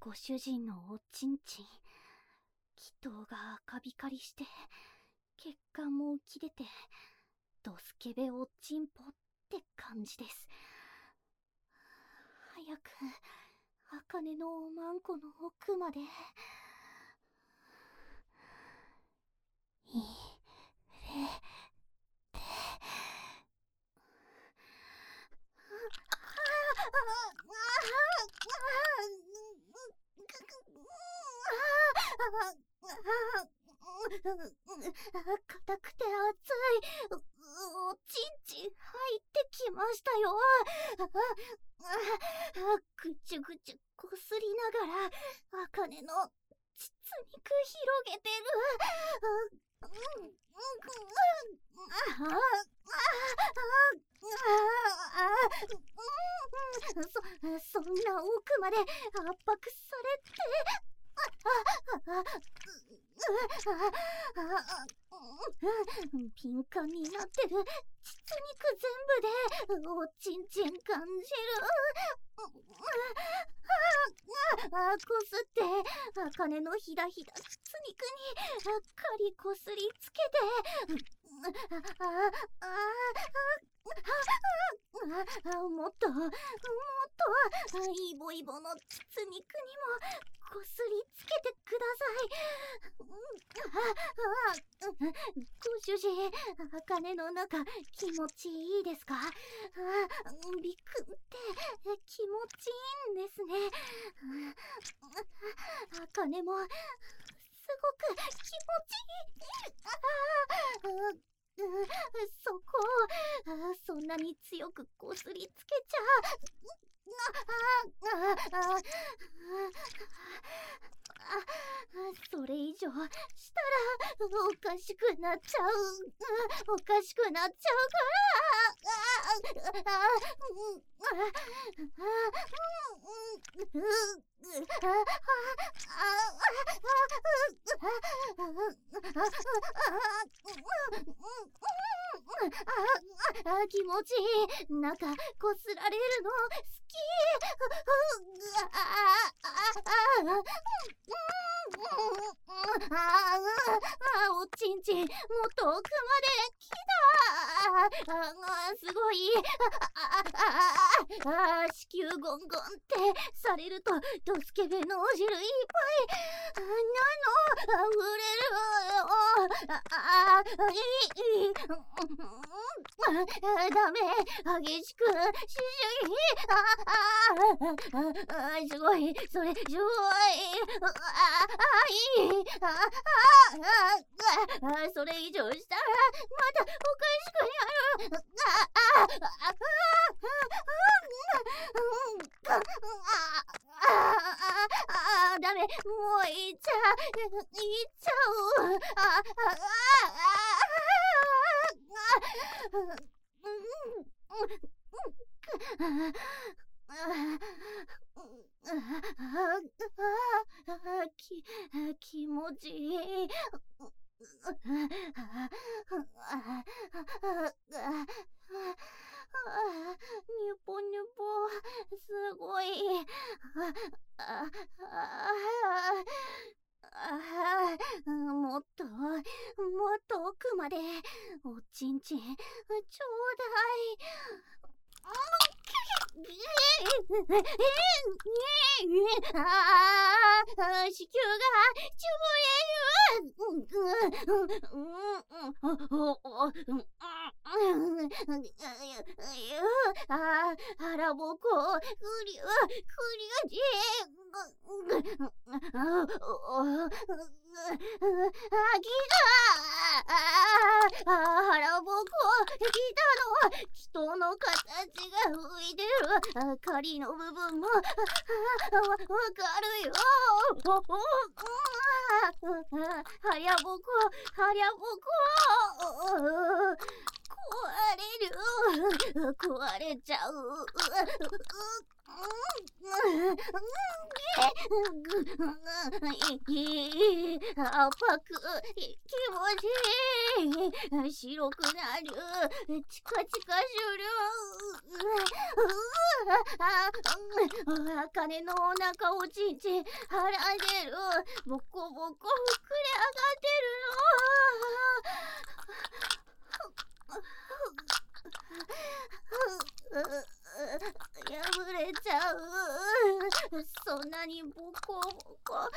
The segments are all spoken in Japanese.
ご主人のおちんちん、気筒が赤光りして、血管も浮き出て、ドスケベおちんぽって感じです。早く、茜のおまんこの奥まで。入れて。硬くて熱いおちんちん入ってきましたよ。ぐちゅぐちゅこすりながら茜の膣肉広げてる。そんな奥まで圧迫されて、敏感になってる膣肉全部でおちんちん感じる。こすって茜のひだひだ膣肉にかりこすりつけて、もっとイボイボの膣肉にもこすりつけてください。ご主人、茜の中気持ちいいですか？ビクって気持ちいいんですね。茜もすごく気持ちいい。そこをそんなに強くこすりつけちゃそれ以上したらおかしくなっちゃう。おかしくなっちゃうから。気持ちいい。なんかこすられるの好き。おちんちんもっと奥まで来た。すごい。子宮ゴンゴンってされるとドスケベのお汁いっぱいなの溢れる。ダメ、激しくしすぎ。すごい、それすごい。それ以上したらまたおかしくなる。ダメ、もういっちゃう。気持ちいい。ニュポニュポ、すごい。もっと奥までおちんちんちょうだい。子宮が潰れる。腹ぼこクリアジ腹ぼこ来たの。人の形が浮いてる。狩りの部分もわかるよ。はりゃぼこ壊れちゃう。 圧迫、気持ちいい、白くなる、チカチカする、茜のお腹おちんちんはらんでる、ボコボコ膨れ上がってるの。破れちゃう。そんなにボコボコ。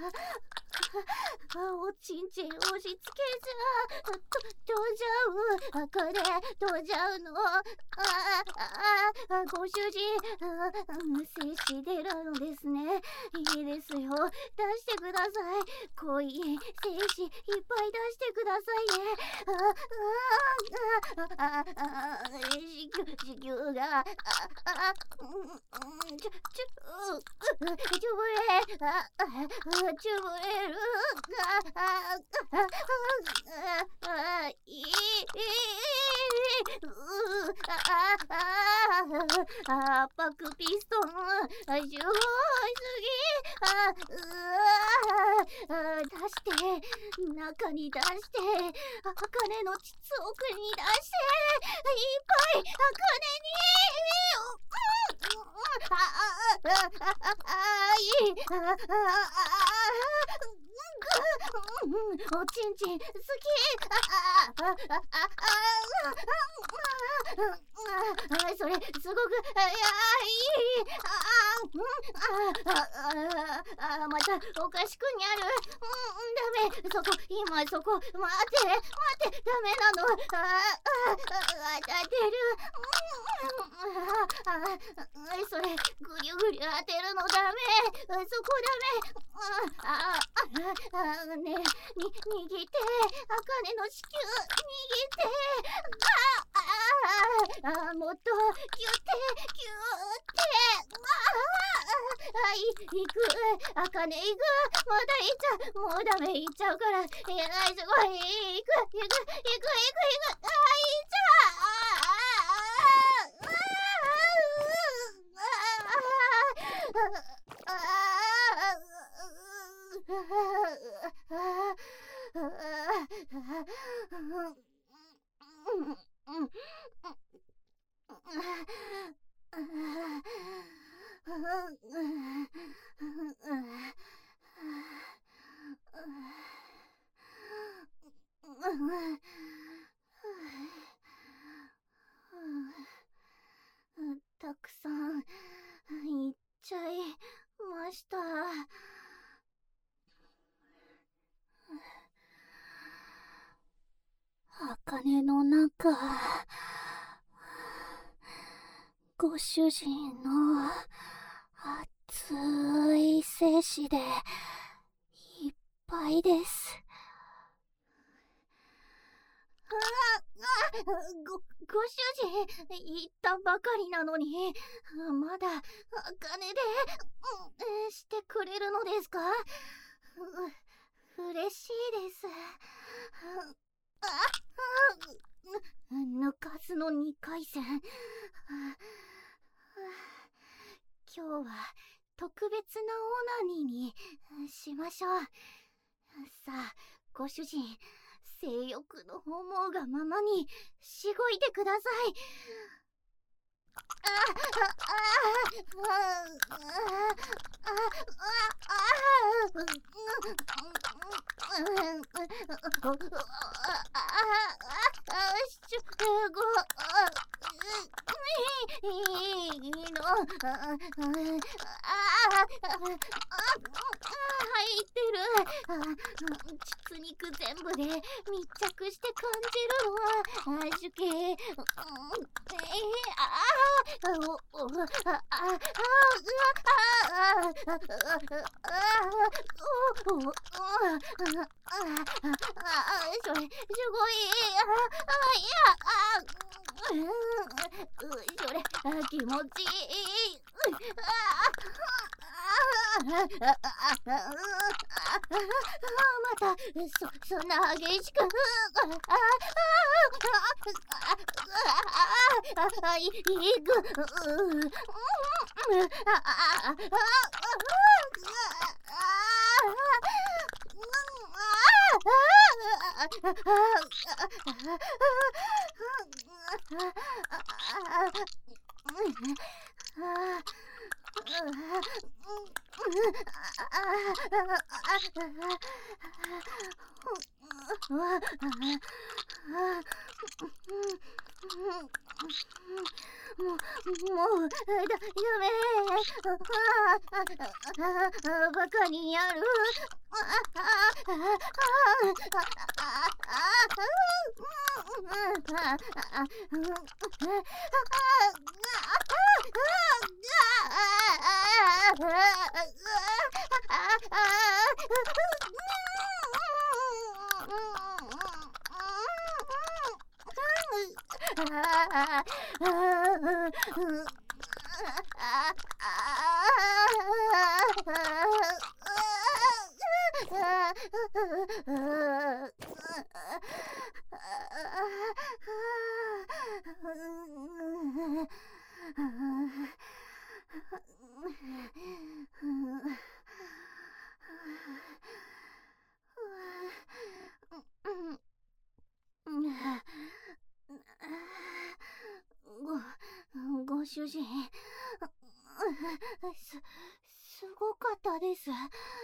おちんちん押し付けちゃう。飛んじゃう。これ飛んじゃうの。ご主人、精子出るのですね。いいですよ。出してください。濃い精子いっぱい出してくださいね。子宮がちょぶれる圧迫ピストンすごいすぎ出して中に出して茜の膣奥に出していっぱい茜におちんちん好きそれすごくいいまたおかしくにゃるダメそこ今そこ待ってダメなの当たってるそれぐりゅぐりゅ当てるのダメそこダメね握って茜の子宮握ってもっとギュって行く茜行くまだ行っちゃうもうダメ行っちゃうからすごい行く行っちたくさんいっちゃいました。茜の中、ご主人の熱い精子でいっぱいです。ご主人言ったばかりなのにまだ茜でしてくれるのですか？嬉しいです。抜かずの2回戦。今日は特別なオナニーにしましょう。さあご主人性欲の思うがままにしごいてください。入ってる。膣肉全部で密着して感じるの。受刑。それすごい。それ気持ちいい。またそんな激しくいくバカにやる。ご主人、すごかったです。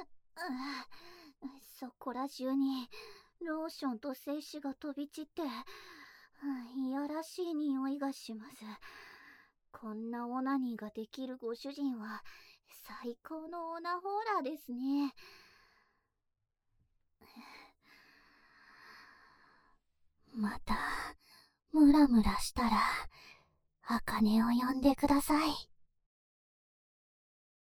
そこら中にローションと精子が飛び散って、いやらしい匂いがします。こんなオナニーができるご主人は最高のオナホーラーですね。またムラムラしたら茜を呼んでください。